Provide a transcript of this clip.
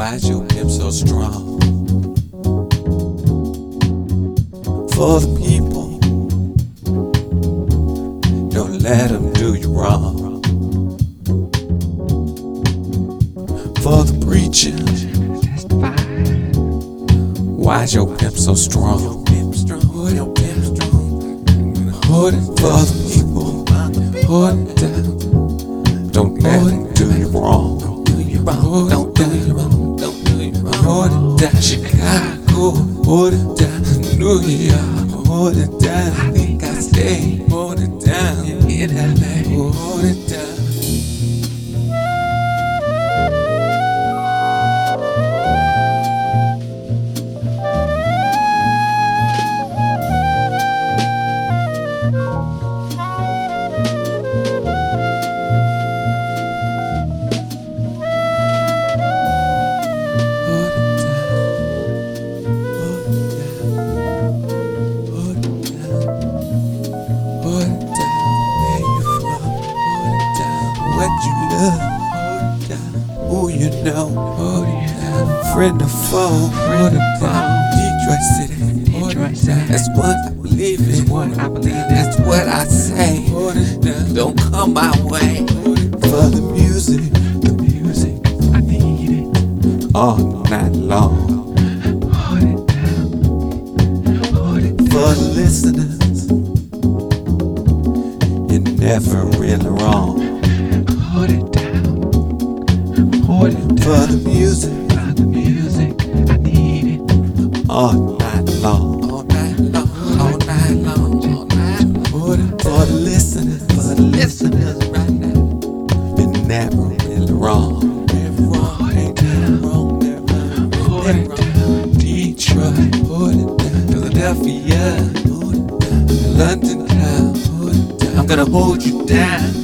Why's your pimp so strong? For the people, don't let them do you wrong. For the preacher, why's your pimp so strong? Hold it for the people, hold it down. Don't let them do you wrong. Don't do you wrong. Don't do you wrong. Don't do you wrong. Hold it down, Chicago. Hold it down, New York. Hold it down. I think I stay. Hold it down in LA. Hold it down. What you love, hold it down. Who you know, hold it down. Friend or foe, hold it down. Detroit City, hold it down. That's what I believe in. That's what I say. Hold it down. Don't come my way. For the music, I need it all night long. Hold it down. Hold it down. For the listeners, you're never really wrong. Hold it down. Hold it down. For the music, I need it all night long. All night long. All night long. All night long. Hold it for the listeners. For the listeners right now. You're never really wrong. Never wrong. Ain't never wrong. Never hold it down. Detroit. Hold it down. Philadelphia. Hold it down. London town. Hold it down. I'm gonna hold you down.